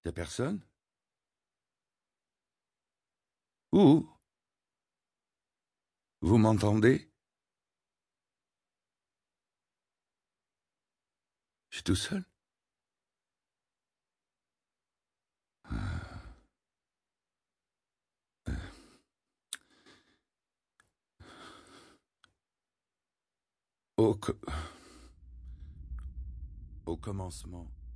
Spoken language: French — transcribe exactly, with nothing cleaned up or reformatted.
Y'a personne? Où? Vous m'entendez? Je suis tout seul? Au, co- au commencement.